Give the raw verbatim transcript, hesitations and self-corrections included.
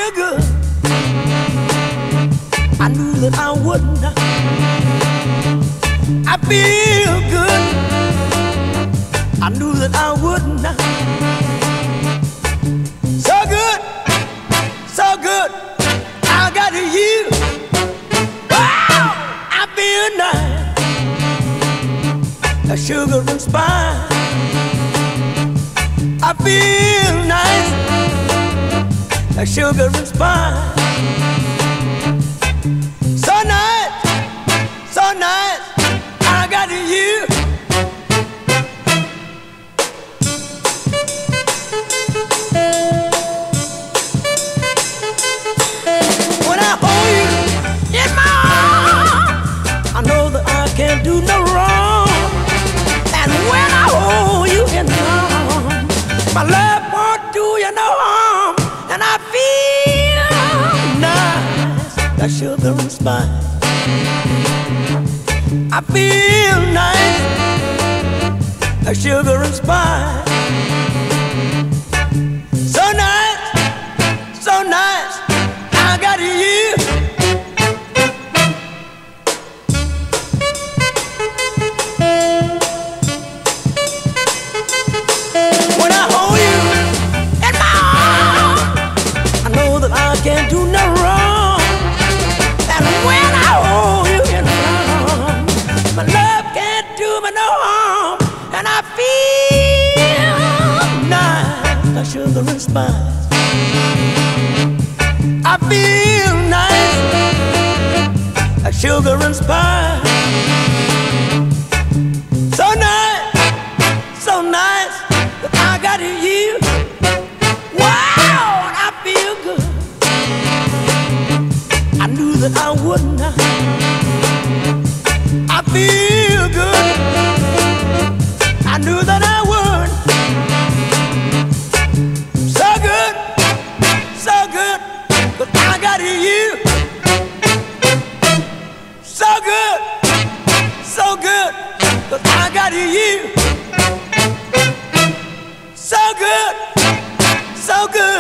feel good. I knew that I wouldn't. I feel good. I knew that I wouldn't. So good, so good. I got you. Wow, I feel nice. A sugar and spice. I feel nice. A sugar and spice. So nice, so nice. I got you. When I hold you in my arms, I know that I can't do no wrong. And when I hold you in my arms, my love won't do you no harm. And I feel nice, like sugar and spice. I feel nice, like sugar and spice. So nice, so nice, I got you. When I hold you in my arms, I know that I can't do no wrong. And when I hold you in my arms, my love can't do me no harm. And I feel nice, like sugar and spice. I feel nice, like sugar and spice. So nice, so nice, that I got you. Wow, and I feel good. I knew that I wouldn't. I feel good. I knew that I would. So good, so good, but I got you. So good, so good, but I got you. So good, so good.